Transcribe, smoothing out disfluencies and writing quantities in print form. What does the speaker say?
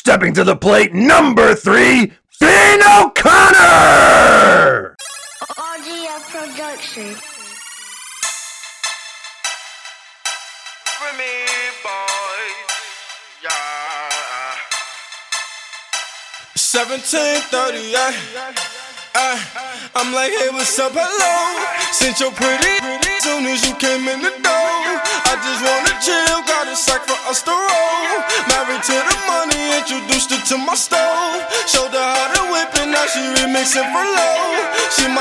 Stepping to the plate, number 3, Finn O'Connor! Audio production. For me, boy, yeah. 1738. I'm like, hey, what's up, hello? Since you're pretty, soon as you came in the door, I just wanna chill, got a sack for us to roll. Married to the money, introduced her to my stove. Showed her how to whip it, now she remixing for low. She